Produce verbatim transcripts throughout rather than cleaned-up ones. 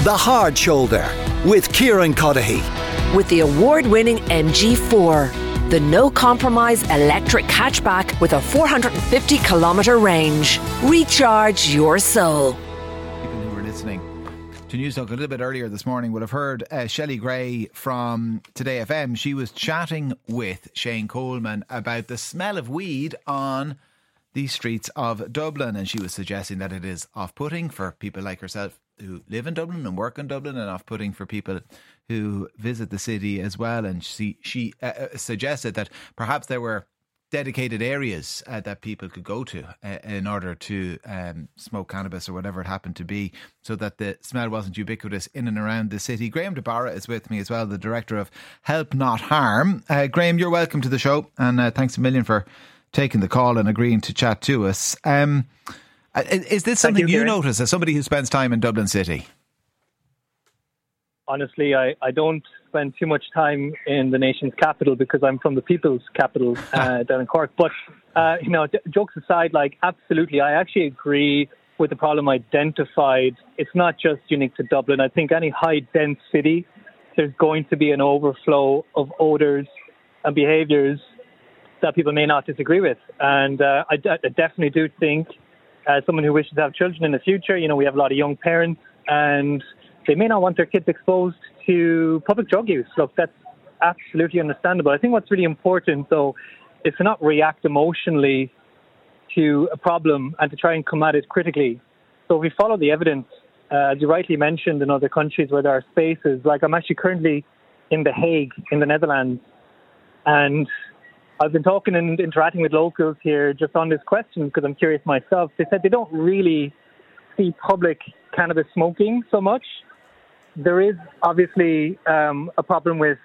The Hard Shoulder with Kieran Cuddihy. With the award-winning M G four, the no-compromise electric hatchback with a four hundred fifty kilometre range. Recharge your soul. People who were listening to News Talk a little bit earlier this morning will have heard uh, Shelley Gray from Today F M. She was chatting with Shane Coleman about the smell of weed on the streets of Dublin, and she was suggesting that it is off-putting for people like herself who live in Dublin and work in Dublin, and off-putting for people who visit the city as well. And she, she uh, suggested that perhaps there were dedicated areas uh, that people could go to uh, in order to um, smoke cannabis or whatever it happened to be, so that the smell wasn't ubiquitous in and around the city. Graham DeBarra is with me as well, the director of Help Not Harm. Uh, Graham, you're welcome to the show, and uh, thanks a million for taking the call and agreeing to chat to us. Um, is this something you, you notice as somebody who spends time in Dublin City? Honestly, I, I don't spend too much time in the nation's capital because I'm from the people's capital uh, down in Cork. But, uh, you know, d- jokes aside, like, absolutely, I actually agree with the problem identified. It's not just unique to Dublin. I think any high dense city, there's going to be an overflow of odours and behaviours that people may not disagree with. And uh, I, d- I definitely do think, as someone who wishes to have children in the future, you know, we have a lot of young parents and they may not want their kids exposed to public drug use. Look, that's absolutely understandable. I think what's really important, though, is to not react emotionally to a problem and to try and come at it critically. So if we follow the evidence, uh, as you rightly mentioned, in other countries where there are spaces, like I'm actually currently in The Hague in the Netherlands, and I've been talking and interacting with locals here just on this question because I'm curious myself. They said they don't really see public cannabis smoking so much. There is obviously um, a problem with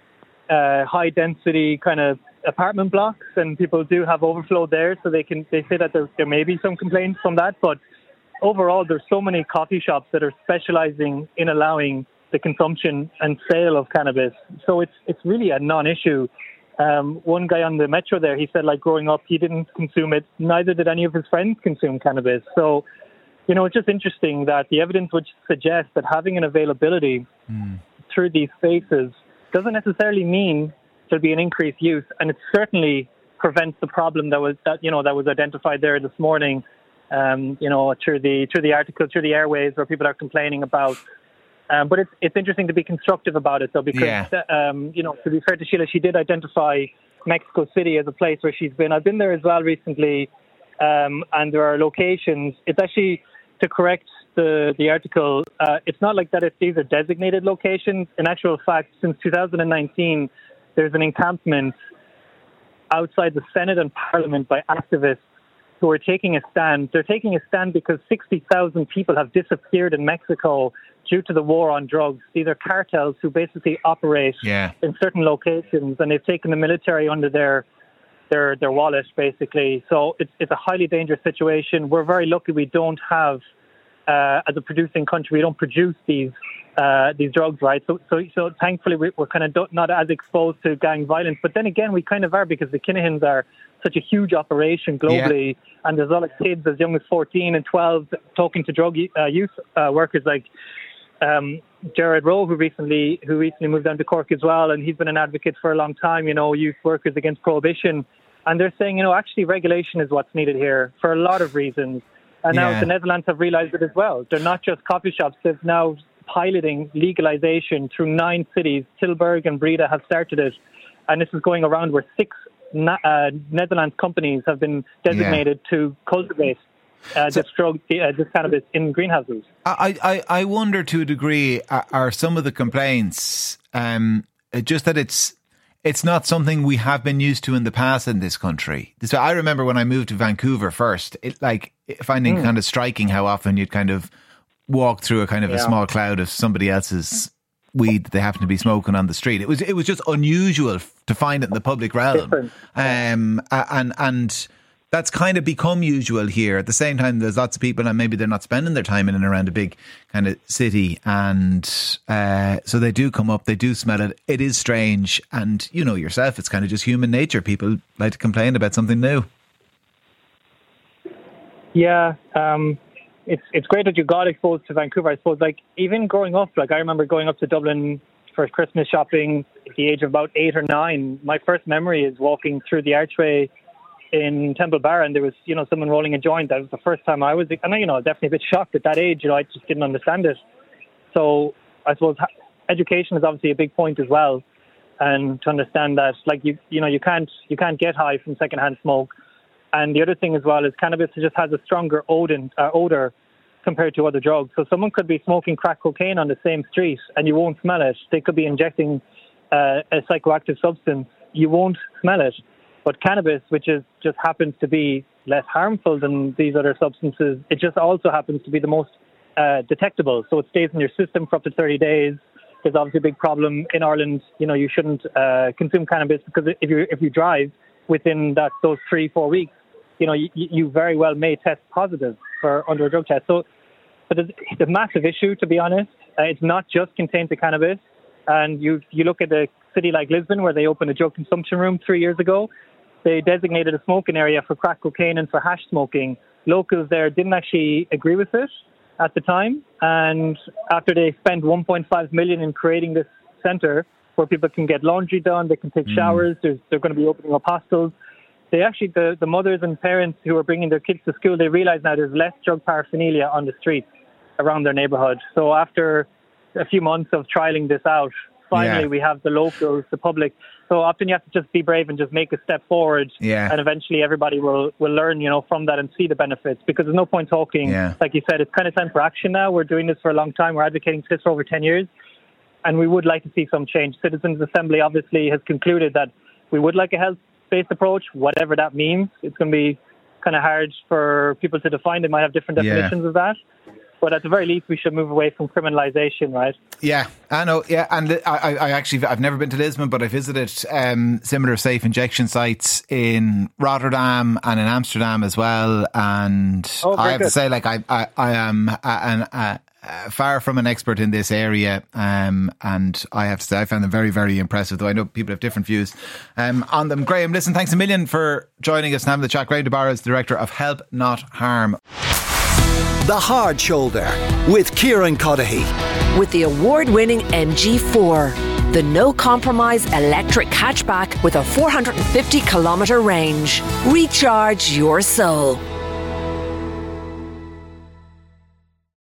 uh, high density kind of apartment blocks, and people do have overflow there, so they can they say that there, there may be some complaints from that. But overall, there's so many coffee shops that are specializing in allowing the consumption and sale of cannabis. So it's it's really a non-issue. Um, one guy on the metro there, he said, like, growing up, he didn't consume it. Neither did any of his friends consume cannabis. So, you know, it's just interesting that the evidence would suggest that having an availability mm. through these spaces doesn't necessarily mean there'll be an increased use. And it certainly prevents the problem that was, that, you know, that was identified there this morning, um, you know, through the, through the article, through the airwaves where people are complaining about. Um, but it's it's interesting to be constructive about it, though, because, yeah. um, you know, to be fair to Sheila, she did identify Mexico City as a place where she's been. I've been there as well recently, um, and there are locations. It's actually, to correct the, the article, uh, it's not like that if these are designated locations. In actual fact, since two thousand nineteen, there's an encampment outside the Senate and Parliament by activists who are taking a stand. They're taking a stand because sixty thousand people have disappeared in Mexico due to the war on drugs. These are cartels who basically operate yeah. in certain locations, and they've taken the military under their their their wallet, basically. So it's it's a highly dangerous situation. We're very lucky we don't have, uh, as a producing country, we don't produce these uh, these drugs, right? So so so thankfully we, we're kind of not as exposed to gang violence. But then again, we kind of are, because the Kinahans are such a huge operation globally, yeah. and there's a lot of kids as young as fourteen and twelve talking to drug uh, youth uh, workers like um, Jared Rowe, who recently who recently moved down to Cork as well, and he's been an advocate for a long time, you know, youth workers against prohibition. And they're saying, you know, actually regulation is what's needed here for a lot of reasons. And now yeah. the Netherlands have realised it as well. They're not just coffee shops. They're now piloting legalisation through nine cities. Tilburg and Breda have started it. And this is going around where six uh, Netherlands companies have been designated yeah. to cultivate uh, so, this drug, uh, this cannabis in greenhouses. I, I, I wonder to a degree, are, are some of the complaints um, just that it's It's not something we have been used to in the past in this country. So I remember when I moved to Vancouver first, it like finding mm. kind of striking how often you'd kind of walk through a kind of yeah. a small cloud of somebody else's weed that they happen to be smoking on the street. It was it was just unusual to find it in the public realm, um, and and that's kind of become usual here. At the same time, there's lots of people, and maybe they're not spending their time in and around a big kind of city, and uh, so they do come up, they do smell it. It is strange, and you know yourself, it's kind of just human nature. People like to complain about something new. Yeah, um, it's it's great that you got exposed to Vancouver. I suppose, like, even growing up, like, I remember going up to Dublin for Christmas shopping at the age of about eight or nine. My first memory is walking through the archway in Temple Bar, and there was, you know, someone rolling a joint. That was the first time I was, and I, you know, definitely a bit shocked at that age. You know, I just didn't understand it. So I suppose education is obviously a big point as well, and to understand that, like, you, you know, you can't, you can't get high from secondhand smoke. And the other thing as well is cannabis just has a stronger odor, uh, odor compared to other drugs. So someone could be smoking crack cocaine on the same street and you won't smell it. They could be injecting uh, a psychoactive substance. You won't smell it. But cannabis, which is just happens to be less harmful than these other substances, it just also happens to be the most uh, detectable. So it stays in your system for up to thirty days. There's obviously a big problem in Ireland. You know, you shouldn't uh, consume cannabis because if you if you drive within that those three four weeks, you know, you, you very well may test positive for under a drug test. So, but it's, it's a massive issue, to be honest. Uh, it's not just contained to cannabis. And you you look at a city like Lisbon, where they opened a drug consumption room three years ago. They designated a smoking area for crack cocaine and for hash smoking. Locals there didn't actually agree with it at the time. And after they spent one point five million in creating this centre where people can get laundry done, they can take mm. showers, there's, they're going to be opening up hostels. They actually, the, the mothers and parents who are bringing their kids to school, they realise now there's less drug paraphernalia on the streets around their neighbourhood. So after a few months of trialling this out, finally yeah. we have the locals, the public. So often you have to just be brave and just make a step forward. Yeah. And eventually everybody will, will learn, you know, from that and see the benefits. Because there's no point talking. Yeah. Like you said, it's kind of time for action now. We're doing this for a long time. We're advocating for this for over ten years. And we would like to see some change. Citizens Assembly obviously has concluded that we would like a health-based approach, whatever that means. It's going to be kind of hard for people to define. They might have different definitions yeah. of that. But at the very least, we should move away from criminalisation, right? Yeah, I know. Yeah, and I, I actually, I've never been to Lisbon, but I visited um, similar safe injection sites in Rotterdam and in Amsterdam as well. And oh, I have good. to say, like, I, I, I am an, uh, far from an expert in this area, um, and I have to say, I found them very, very impressive. Though I know people have different views um, on them. Graham, listen, thanks a million for joining us and having the chat. Graham DeBarra is Director of Help Not Harm. The Hard Shoulder with Kieran Cuddihy. With the award-winning M G four, the no-compromise electric hatchback with a four hundred fifty kilometre range. Recharge your soul.